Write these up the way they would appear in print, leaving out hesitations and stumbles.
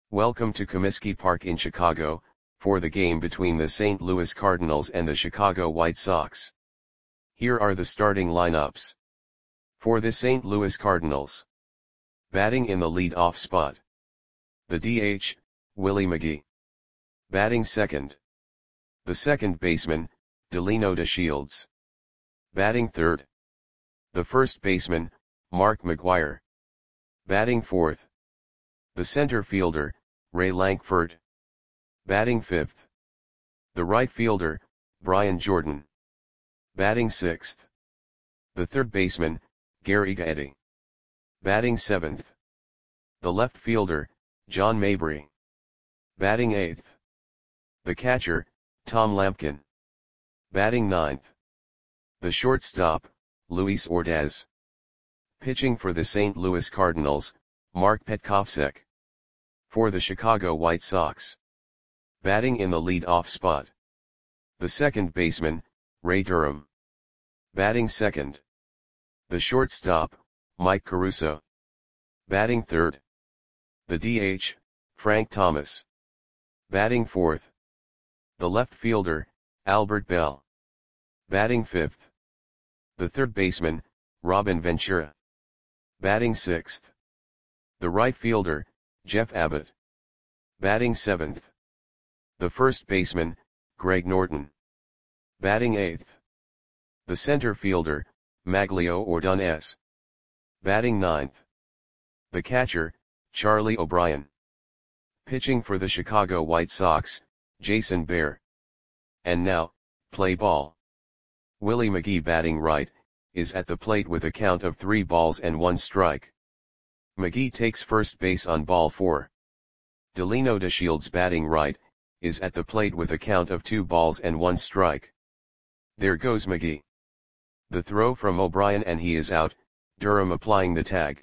Welcome to Comiskey Park in Chicago, for the game between the St. Louis Cardinals and the Chicago White Sox. Here are the starting lineups. For the St. Louis Cardinals. Batting in the lead-off spot. The DH, Willie McGee. Batting second. The second baseman, Delino DeShields. Batting third. The first baseman, Mark McGwire. Batting fourth. The center fielder, Ray Lankford. Batting fifth. The right fielder, Brian Jordan. Batting sixth. The third baseman, Gary Gaetti. Batting seventh. The left fielder, John Mabry. Batting eighth. The catcher, Tom Lampkin. Batting ninth. The shortstop, Luis Ordaz. Pitching for the St. Louis Cardinals, Mark Petkovsek. For the Chicago White Sox. Batting in the lead-off spot. The second baseman, Ray Durham. Batting second. The shortstop, Mike Caruso. Batting third. The DH, Frank Thomas. Batting fourth. The left fielder, Albert Bell. Batting fifth. The third baseman, Robin Ventura. Batting sixth. The right fielder, Jeff Abbott. Batting seventh. The first baseman, Greg Norton. Batting eighth. The center fielder, Maglio Ordonez. Batting ninth. The catcher, Charlie O'Brien. Pitching for the Chicago White Sox, Jason Bear. And now, play ball. Willie McGee batting right, is at the plate with a count of 3 balls and 1 strike. McGee takes first base on ball 4. Delino DeShields batting right, is at the plate with a count of 2 balls and 1 strike. There goes McGee. The throw from O'Brien and he is out, Durham applying the tag.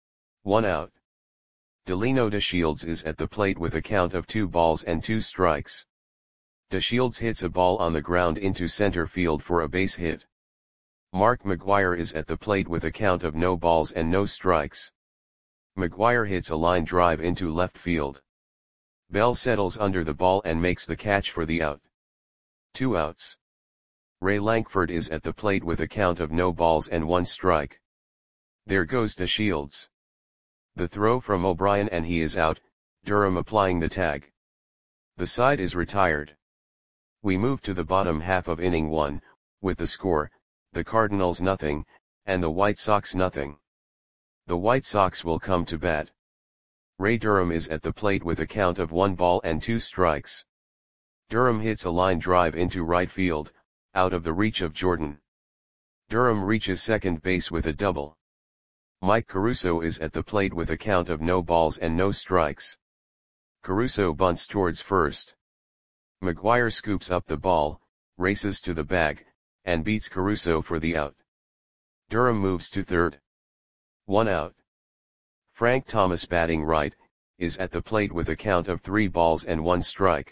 1 out. Delino DeShields is at the plate with a count of 2 balls and 2 strikes. DeShields hits a ball on the ground into center field for a base hit. Mark McGwire is at the plate with a count of no balls and no strikes. McGwire hits a line drive into left field. Bell settles under the ball and makes the catch for the out. 2 outs. Ray Lankford is at the plate with a count of no balls and 1 strike. There goes DeShields. The throw from O'Brien and he is out, Durham applying the tag. The side is retired. We move to the bottom half of inning 1, with the score, the Cardinals nothing, and the White Sox nothing. The White Sox will come to bat. Ray Durham is at the plate with a count of 1 ball and 2 strikes. Durham hits a line drive into right field, out of the reach of Jordan. Durham reaches second base with a double. Mike Caruso is at the plate with a count of no balls and no strikes. Caruso bunts towards first. McGwire scoops up the ball, races to the bag, and beats Caruso for the out. Durham moves to third. 1 out. Frank Thomas batting right, is at the plate with a count of 3 balls and 1 strike.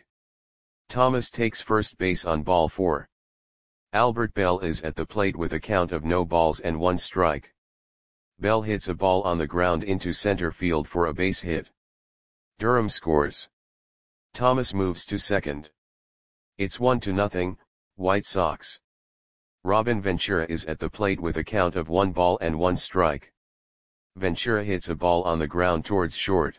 Thomas takes first base on ball 4. Albert Bell is at the plate with a count of no balls and 1 strike. Bell hits a ball on the ground into center field for a base hit. Durham scores. Thomas moves to second. It's 1-0, White Sox. Robin Ventura is at the plate with a count of 1 ball and 1 strike. Ventura hits a ball on the ground towards short.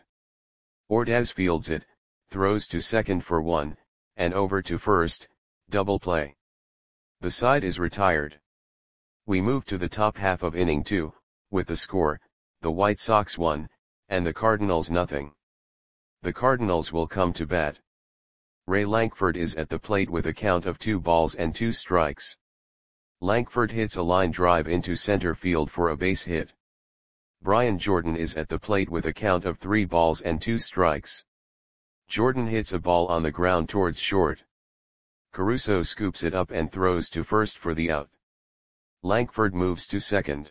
Ordaz fields it, throws to second for 1, and over to first, double play. The side is retired. We move to the top half of inning 2, with the score, the White Sox 1, and the Cardinals nothing. The Cardinals will come to bat. Ray Lankford is at the plate with a count of 2 balls and 2 strikes. Lankford hits a line drive into center field for a base hit. Brian Jordan is at the plate with a count of 3 balls and 2 strikes. Jordan hits a ball on the ground towards short. Caruso scoops it up and throws to first for the out. Lankford moves to second.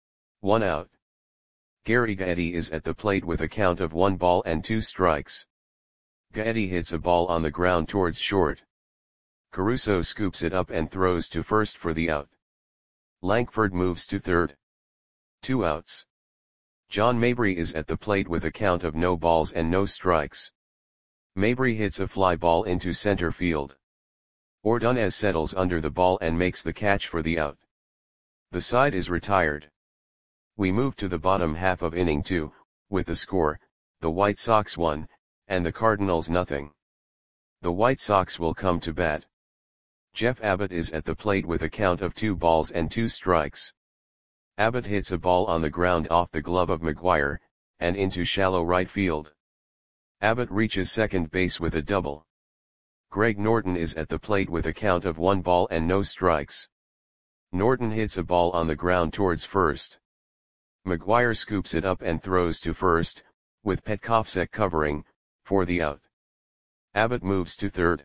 1 out. Gary Gaetti is at the plate with a count of 1 ball and 2 strikes. Gaetti hits a ball on the ground towards short. Caruso scoops it up and throws to first for the out. Lankford moves to third. 2 outs. John Mabry is at the plate with a count of no balls and no strikes. Mabry hits a fly ball into center field. Ordonez settles under the ball and makes the catch for the out. The side is retired. We move to the bottom half of inning 2, with the score, the White Sox 1, and the Cardinals nothing. The White Sox will come to bat. Jeff Abbott is at the plate with a count of 2 balls and 2 strikes. Abbott hits a ball on the ground off the glove of McGuire, and into shallow right field. Abbott reaches second base with a double. Greg Norton is at the plate with a count of 1 ball and no strikes. Norton hits a ball on the ground towards first. McGuire scoops it up and throws to first, with Petkovsek covering, for the out. Abbott moves to third.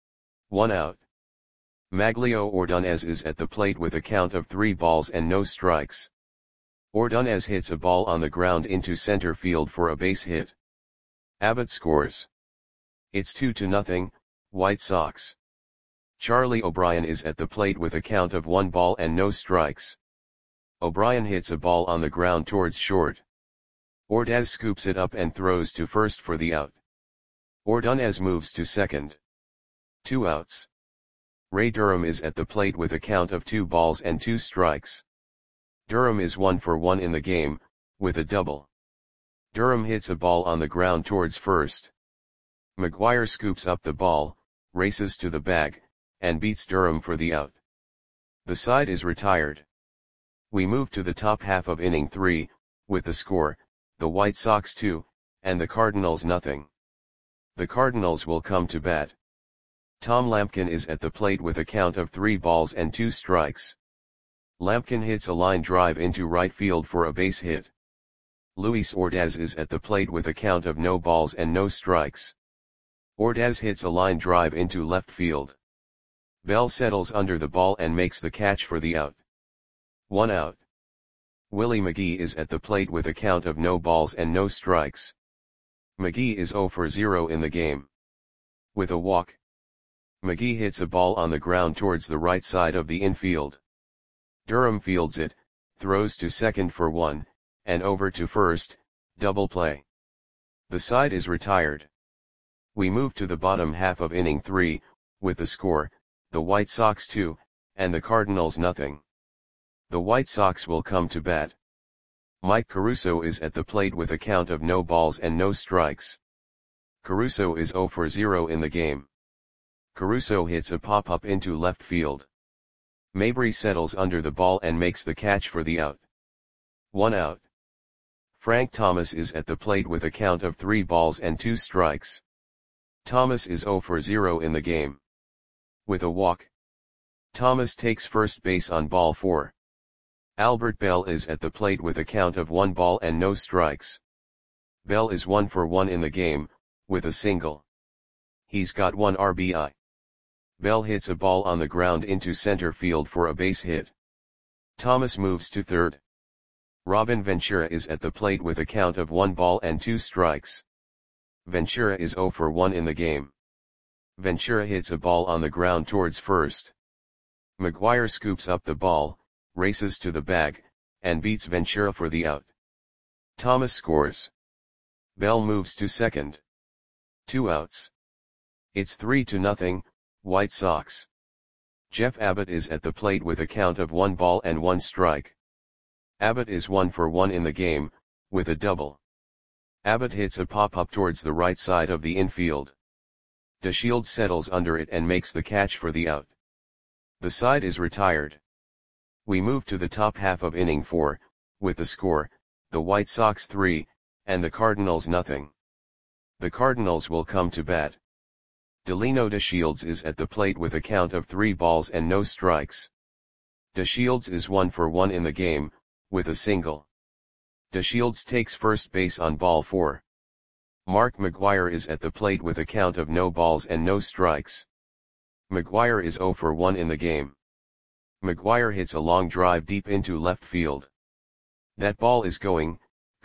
1 out. Maglio Ordonez is at the plate with a count of 3 balls and no strikes. Ordonez hits a ball on the ground into center field for a base hit. Abbott scores. It's 2-0, White Sox. Charlie O'Brien is at the plate with a count of 1 ball and no strikes. O'Brien hits a ball on the ground towards short. Ordaz scoops it up and throws to first for the out. Ordonez moves to second. 2 outs. Ray Durham is at the plate with a count of 2 balls and 2 strikes. Durham is 1 for 1 in the game, with a double. Durham hits a ball on the ground towards first. McGuire scoops up the ball, races to the bag, and beats Durham for the out. The side is retired. We move to the top half of inning 3, with the score, the White Sox 2, and the Cardinals nothing. The Cardinals will come to bat. Tom Lampkin is at the plate with a count of 3 balls and 2 strikes. Lampkin hits a line drive into right field for a base hit. Luis Ordaz is at the plate with a count of no balls and no strikes. Ordaz hits a line drive into left field. Bell settles under the ball and makes the catch for the out. 1 out. Willie McGee is at the plate with a count of no balls and no strikes. McGee is 0 for 0 in the game. With a walk, McGee hits a ball on the ground towards the right side of the infield. Durham fields it, throws to second for 1, and over to first, double play. The side is retired. We move to the bottom half of inning 3, with the score, the White Sox 2, and the Cardinals nothing. The White Sox will come to bat. Mike Caruso is at the plate with a count of no balls and no strikes. Caruso is 0 for 0 in the game. Caruso hits a pop-up into left field. Mabry settles under the ball and makes the catch for the out. 1 out. Frank Thomas is at the plate with a count of 3 balls and 2 strikes. Thomas is 0 for 0 in the game. With a walk, Thomas takes first base on ball 4. Albert Bell is at the plate with a count of 1 ball and no strikes. Bell is 1 for 1 in the game, with a single. He's got 1 RBI. Bell hits a ball on the ground into center field for a base hit. Thomas moves to third. Robin Ventura is at the plate with a count of 1 ball and 2 strikes. Ventura is 0 for 1 in the game. Ventura hits a ball on the ground towards first. McGuire scoops up the ball, races to the bag, and beats Ventura for the out. Thomas scores. Bell moves to second. 2 outs. It's 3-0, White Sox. Jeff Abbott is at the plate with a count of 1 ball and 1 strike. Abbott is 1 for 1 in the game, with a double. Abbott hits a pop-up towards the right side of the infield. DeShields settles under it and makes the catch for the out. The side is retired. We move to the top half of inning 4, with the score, the White Sox 3, and the Cardinals nothing. The Cardinals will come to bat. Delino DeShields is at the plate with a count of 3 balls and no strikes. DeShields is 1 for 1 in the game, with a single. DeShields takes first base on ball 4. Mark McGuire is at the plate with a count of no balls and no strikes. McGuire is 0 for 1 in the game. McGuire hits a long drive deep into left field. That ball is gone.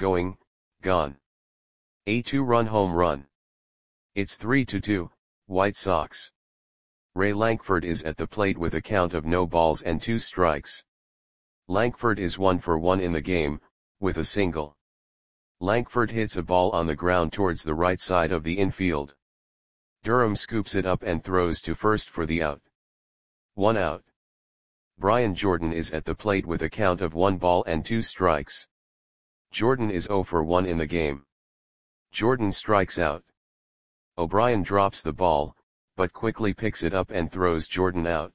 A 2-run home run. It's 3-2, White Sox. Ray Lankford is at the plate with a count of no balls and 2 strikes. Lankford is 1 for 1 in the game, with a single. Lankford hits a ball on the ground towards the right side of the infield. Durham scoops it up and throws to first for the out. 1 out. Brian Jordan is at the plate with a count of 1 ball and 2 strikes. Jordan is 0 for 1 in the game. Jordan strikes out. O'Brien drops the ball, but quickly picks it up and throws Jordan out.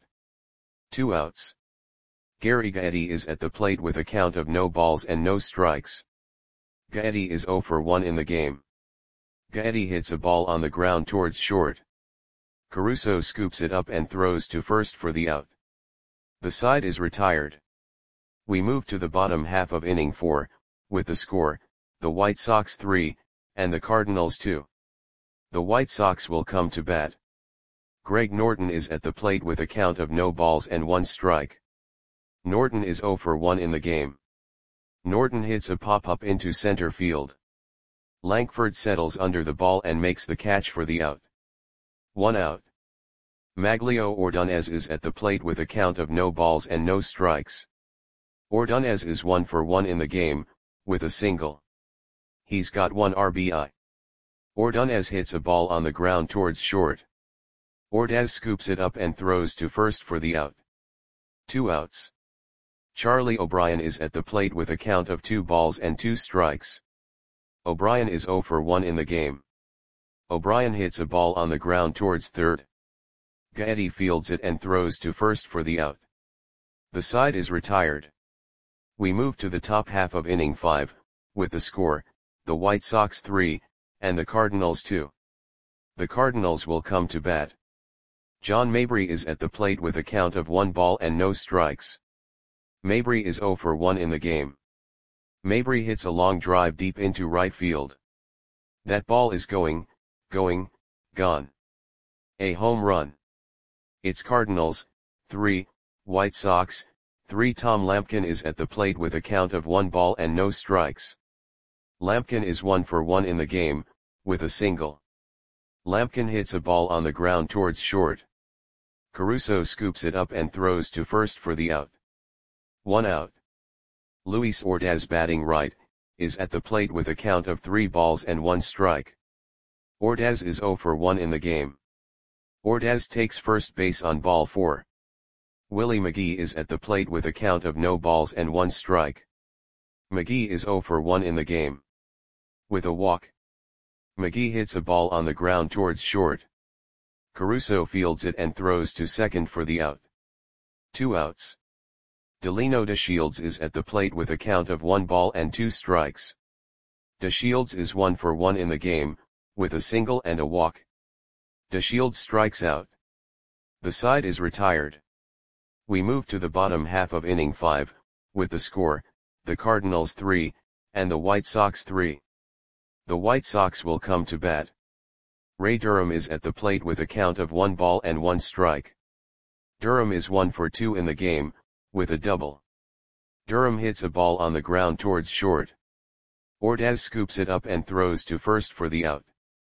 2 outs. Gary Gaetti is at the plate with a count of no balls and no strikes. Gaetti is 0 for 1 in the game. Gaetti hits a ball on the ground towards short. Caruso scoops it up and throws to first for the out. The side is retired. We move to the bottom half of inning 4, with the score, the White Sox 3, and the Cardinals 2. The White Sox will come to bat. Greg Norton is at the plate with a count of no balls and 1 strike. Norton is 0 for 1 in the game. Norton hits a pop-up into center field. Lankford settles under the ball and makes the catch for the out. 1 out. Maglio Ordonez is at the plate with a count of no balls and no strikes. Ordonez is 1 for 1 in the game, with a single. He's got 1 RBI. Ordonez hits a ball on the ground towards short. Ordaz scoops it up and throws to first for the out. 2 outs. Charlie O'Brien is at the plate with a count of 2 balls and 2 strikes. O'Brien is 0 for 1 in the game. O'Brien hits a ball on the ground towards third. Gaetti fields it and throws to first for the out. The side is retired. We move to the top half of inning 5, with the score, the White Sox 3, and the Cardinals 2. The Cardinals will come to bat. John Mabry is at the plate with a count of 1 ball and no strikes. Mabry is 0 for 1 in the game. Mabry hits a long drive deep into right field. That ball is gone. A home run. It's Cardinals 3, White Sox 3. Tom Lampkin is at the plate with a count of 1 ball and no strikes. Lampkin is 1 for 1 in the game, with a single. Lampkin hits a ball on the ground towards short. Caruso scoops it up and throws to first for the out. 1 out. Luis Ordaz, batting right, is at the plate with a count of 3 balls and 1 strike. Ordaz is 0 for 1 in the game. Ordaz takes first base on ball 4. Willie McGee is at the plate with a count of no balls and 1 strike. McGee is 0 for 1 in the game. With a walk. McGee hits a ball on the ground towards short. Caruso fields it and throws to second for the out. 2 outs. Delino DeShields is at the plate with a count of 1 ball and 2 strikes. DeShields is 1 for 1 in the game, with a single and a walk. DeShields strikes out. The side is retired. We move to the bottom half of inning 5, with the score, the Cardinals 3, and the White Sox 3. The White Sox will come to bat. Ray Durham is at the plate with a count of 1 ball and 1 strike. Durham is 1 for 2 in the game, with a double. Durham hits a ball on the ground towards short. Ordaz scoops it up and throws to first for the out.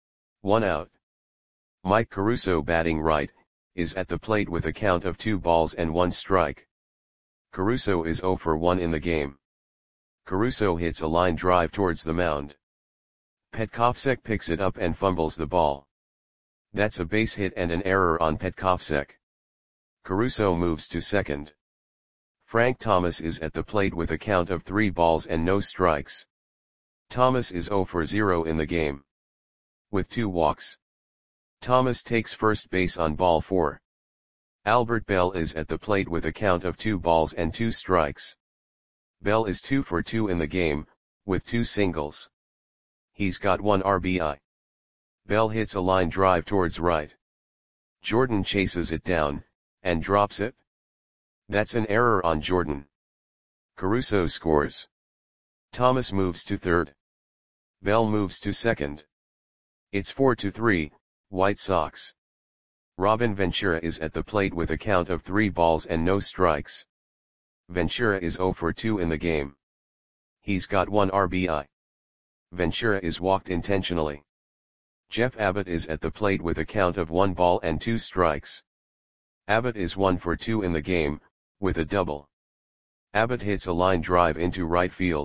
1 out. Mike Caruso, batting right, is at the plate with a count of 2 balls and 1 strike. Caruso is 0 for 1 in the game. Caruso hits a line drive towards the mound. Petkovsek picks it up and fumbles the ball. That's a base hit and an error on Petkovsek. Caruso moves to second. Frank Thomas is at the plate with a count of 3 balls and no strikes. Thomas is 0 for 0 in the game. With 2 walks. Thomas takes first base on ball 4. Albert Bell is at the plate with a count of 2 balls and 2 strikes. Bell is 2 for 2 in the game, with 2 singles. He's got 1 RBI. Bell hits a line drive towards right. Jordan chases it down, and drops it. That's an error on Jordan. Caruso scores. Thomas moves to third. Bell moves to second. It's 4-3, White Sox. Robin Ventura is at the plate with a count of 3 balls and no strikes. Ventura is 0 for 2 in the game. He's got 1 RBI. Ventura is walked intentionally. Jeff Abbott is at the plate with a count of 1 ball and 2 strikes. Abbott is 1 for 2 in the game, with a double. Abbott hits a line drive into right field,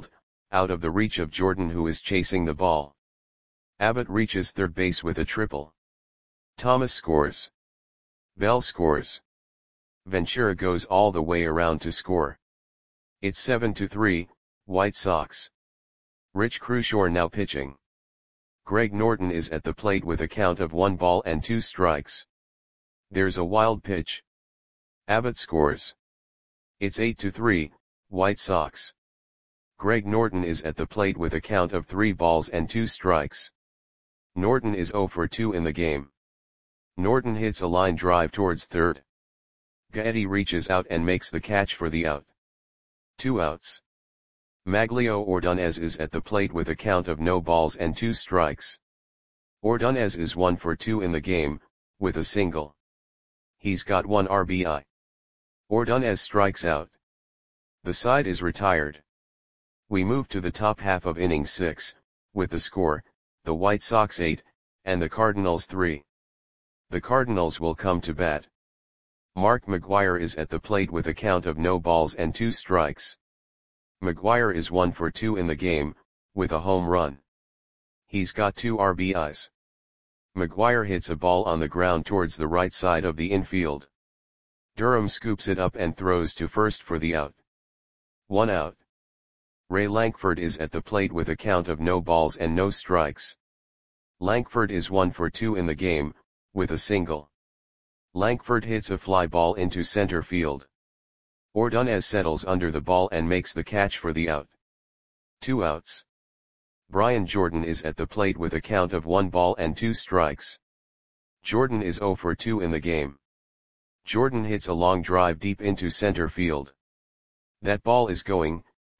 out of the reach of Jordan who is chasing the ball. Abbott reaches third base with a triple. Thomas scores. Bell scores. Ventura goes all the way around to score. It's 7-3, White Sox. Rich Crushore now pitching. Greg Norton is at the plate with a count of 1 ball and 2 strikes. There's a wild pitch. Abbott scores. It's 8-3, White Sox. Greg Norton is at the plate with a count of 3 balls and 2 strikes. Norton is 0 for 2 in the game. Norton hits a line drive towards third. Gaetti reaches out and makes the catch for the out. 2 outs. Maglio Ordonez is at the plate with a count of no balls and 2 strikes. Ordonez is 1 for 2 in the game, with a single. He's got 1 RBI. Ordonez strikes out. The side is retired. We move to the top half of inning 6, with the score, the White Sox 8, and the Cardinals 3. The Cardinals will come to bat. Mark McGwire is at the plate with a count of no balls and 2 strikes. McGwire is 1 for 2 in the game, with a home run. He's got 2 RBIs. McGwire hits a ball on the ground towards the right side of the infield. Durham scoops it up and throws to first for the out. 1 out. Ray Lankford is at the plate with a count of no balls and no strikes. Lankford is 1 for 2 in the game, with a single. Lankford hits a fly ball into center field. Ordonez settles under the ball and makes the catch for the out. 2 outs. Brian Jordan is at the plate with a count of 1 ball and 2 strikes. Jordan is 0 for 2 in the game. Jordan hits a long drive deep into center field. That ball is going,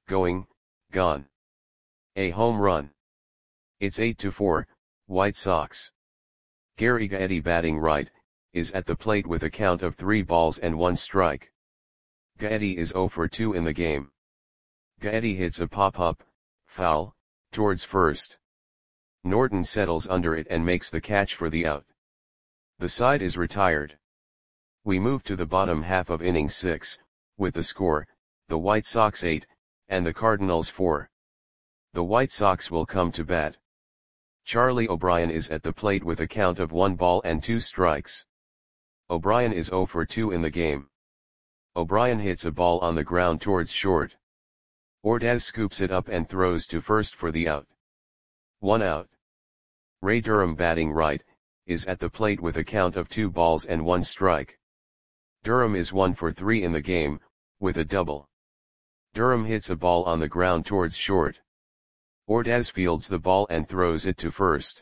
gone. A home run. It's 8-4, White Sox. Gary Gaetti batting right, is at the plate with a count of 3 balls and 1 strike. Gaetti is 0 for 2 in the game. Gaetti hits a pop-up, foul, towards first. Norton settles under it and makes the catch for the out. The side is retired. We move to the bottom half of inning 6, with the score, the White Sox 8, and the Cardinals 4. The White Sox will come to bat. Charlie O'Brien is at the plate with a count of 1 ball and 2 strikes. O'Brien is 0 for 2 in the game. O'Brien hits a ball on the ground towards short. Ordaz scoops it up and throws to first for the out. 1 out. Ray Durham batting right, is at the plate with a count of 2 balls and 1 strike. Durham is 1 for 3 in the game, with a double. Durham hits a ball on the ground towards short. Ordaz fields the ball and throws it to first.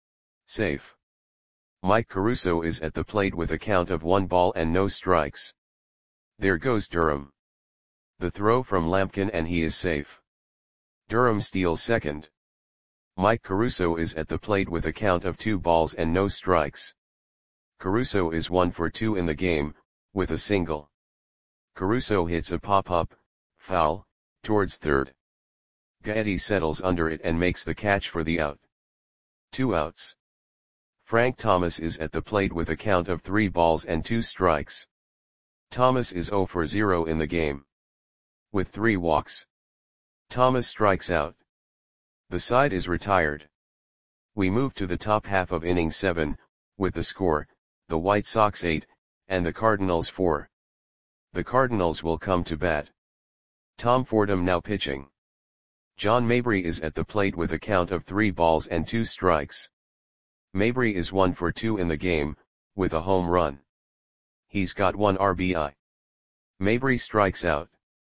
Safe. Mike Caruso is at the plate with a count of 1 ball and no strikes. There goes Durham. The throw from Lampkin and he is safe. Durham steals second. Mike Caruso is at the plate with a count of 2 balls and no strikes. Caruso is 1 for 2 in the game, with a single. Caruso hits a pop-up, foul, towards third. Gaetti settles under it and makes the catch for the out. 2 outs. Frank Thomas is at the plate with a count of 3 balls and 2 strikes. Thomas is 0 for 0 in the game. With 3 walks. Thomas strikes out. The side is retired. We move to the top half of inning 7, with the score, the White Sox 8, and the Cardinals 4. The Cardinals will come to bat. Tom Fordham now pitching. John Mabry is at the plate with a count of 3 balls and 2 strikes. Mabry is 1 for 2 in the game, with a home run. He's got 1 RBI. Mabry strikes out.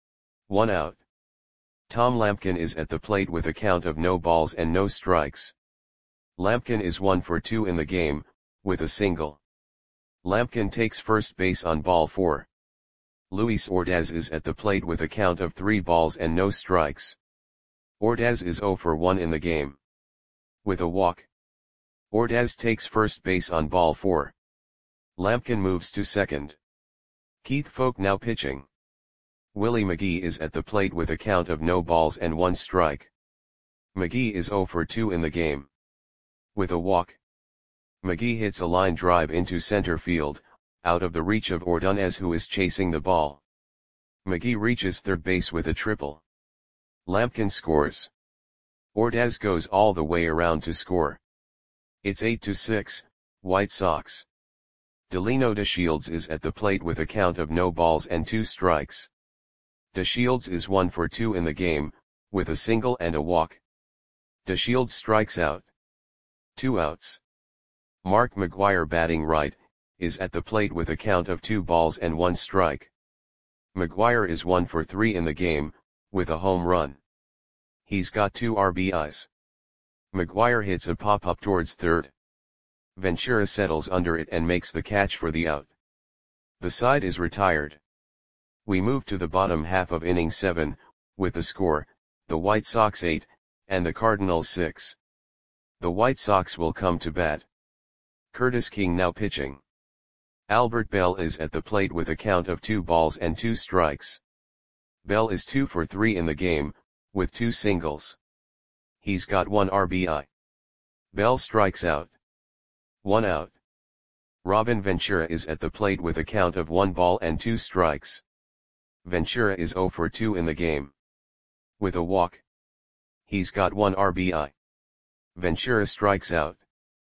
1 out. Tom Lampkin is at the plate with a count of no balls and no strikes. Lampkin is 1 for 2 in the game, with a single. Lampkin takes first base on ball 4. Luis Ordaz is at the plate with a count of 3 balls and no strikes. Ordaz is 0 for 1 in the game. With a walk. Ordaz takes first base on ball 4. Lampkin moves to second. Keith Foulke now pitching. Willie McGee is at the plate with a count of no balls and 1 strike. McGee is 0 for 2 in the game. With a walk. McGee hits a line drive into center field, out of the reach of Ordonez who is chasing the ball. McGee reaches third base with a triple. Lampkin scores. Ordaz goes all the way around to score. It's 8-6, White Sox. Delino DeShields is at the plate with a count of no balls and 2 strikes. DeShields is 1 for 2 in the game, with a single and a walk. DeShields strikes out. 2 outs. Mark McGwire, batting right, is at the plate with a count of 2 balls and 1 strike. McGwire is 1 for 3 in the game, with a home run. He's got 2 RBIs. McGwire hits a pop-up towards third. Ventura settles under it and makes the catch for the out. The side is retired. We move to the bottom half of inning 7, with the score, the White Sox 8, and the Cardinals 6. The White Sox will come to bat. Curtis King now pitching. Albert Bell is at the plate with a count of 2 balls and 2 strikes. Bell is 2 for 3 in the game, with 2 singles. He's got 1 RBI. Bell strikes out. 1 out. Robin Ventura is at the plate with a count of 1 ball and 2 strikes. Ventura is 0 for 2 in the game. With a walk. He's got 1 RBI. Ventura strikes out.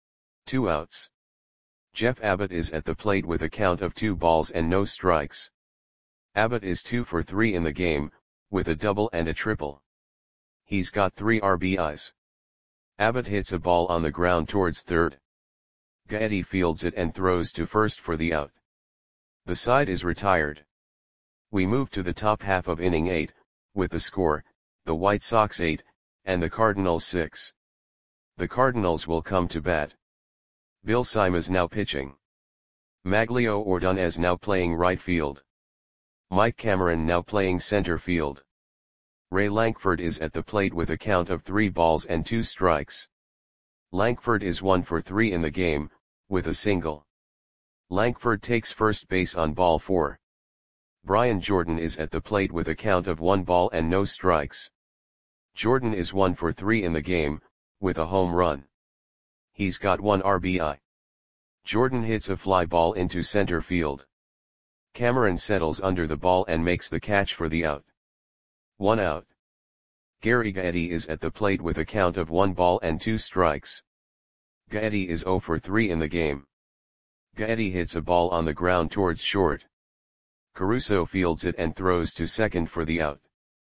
2 outs. Jeff Abbott is at the plate with a count of 2 balls and no strikes. Abbott is 2 for 3 in the game, with a double and a triple. He's got 3 RBIs. Abbott hits a ball on the ground towards third. Gaetti fields it and throws to first for the out. The side is retired. We move to the top half of inning 8, with the score, the White Sox 8, and the Cardinals 6. The Cardinals will come to bat. Bill Simas now pitching. Maglio Ordonez now playing right field. Mike Cameron now playing center field. Ray Lankford is at the plate with a count of 3 balls and 2 strikes. Lankford is 1 for 3 in the game, with a single. Lankford takes first base on ball 4. Brian Jordan is at the plate with a count of 1 ball and no strikes. Jordan is 1 for 3 in the game, with a home run. He's got 1 RBI. Jordan hits a fly ball into center field. Cameron settles under the ball and makes the catch for the out. 1 out. Gary Gaetti is at the plate with a count of 1 ball and 2 strikes. Gaetti is 0 for 3 in the game. Gaetti hits a ball on the ground towards short. Caruso fields it and throws to second for the out.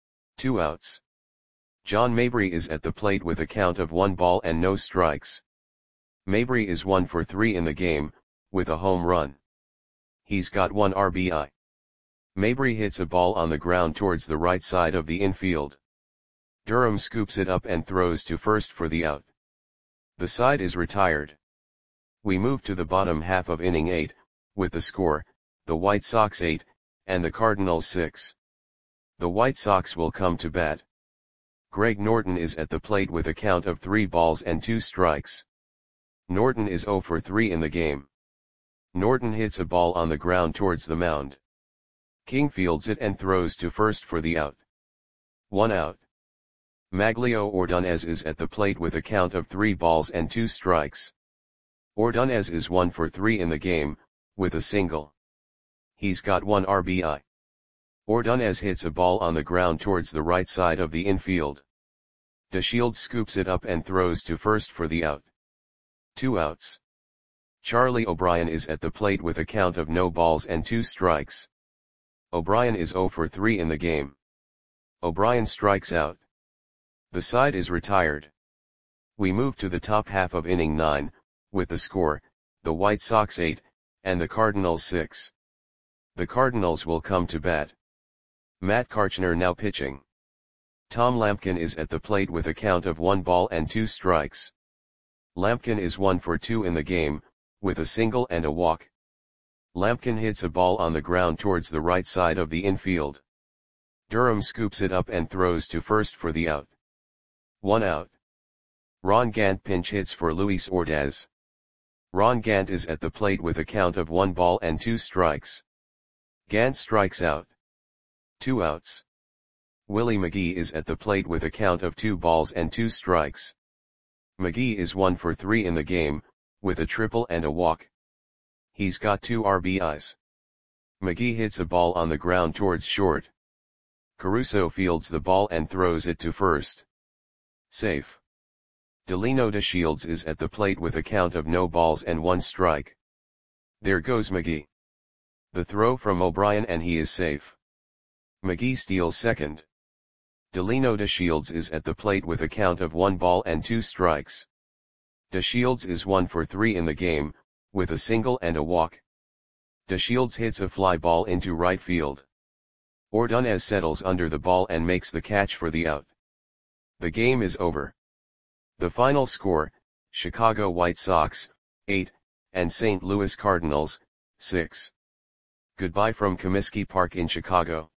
2 outs. John Mabry is at the plate with a count of 1 ball and no strikes. Mabry is 1 for 3 in the game, with a home run. He's got 1 RBI. Mabry hits a ball on the ground towards the right side of the infield. Durham scoops it up and throws to first for the out. The side is retired. We move to the bottom half of inning 8, with the score, the White Sox 8, and the Cardinals 6. The White Sox will come to bat. Greg Norton is at the plate with a count of 3 balls and 2 strikes. Norton is 0 for 3 in the game. Norton hits a ball on the ground towards the mound. King fields it and throws to first for the out. 1 out. Maglio Ordonez is at the plate with a count of 3 balls and 2 strikes. Ordonez is 1 for 3 in the game, with a single. He's got 1 RBI. Ordonez hits a ball on the ground towards the right side of the infield. DeShields scoops it up and throws to first for the out. 2 outs. Charlie O'Brien is at the plate with a count of no balls and 2 strikes. O'Brien is 0 for 3 in the game. O'Brien strikes out. The side is retired. We move to the top half of inning 9, with the score, the White Sox 8, and the Cardinals 6. The Cardinals will come to bat. Matt Karchner now pitching. Tom Lampkin is at the plate with a count of 1 ball and 2 strikes. Lampkin is 1 for 2 in the game, with a single and a walk. Lampkin hits a ball on the ground towards the right side of the infield. Durham scoops it up and throws to first for the out. 1 out. Ron Gant pinch hits for Luis Ordaz. Ron Gant is at the plate with a count of 1 ball and 2 strikes. Gant strikes out. 2 outs. Willie McGee is at the plate with a count of 2 balls and 2 strikes. McGee is 1 for 3 in the game, with a triple and a walk. He's got 2 RBIs. McGee hits a ball on the ground towards short. Caruso fields the ball and throws it to first. Safe. Delino DeShields is at the plate with a count of no balls and 1 strike. There goes McGee. The throw from O'Brien and he is safe. McGee steals second. Delino DeShields is at the plate with a count of 1 ball and 2 strikes. DeShields is 1 for 3 in the game, with a single and a walk. DeShields hits a fly ball into right field. Ordonez settles under the ball and makes the catch for the out. The game is over. The final score, Chicago White Sox, 8, and St. Louis Cardinals, 6. Goodbye from Comiskey Park in Chicago.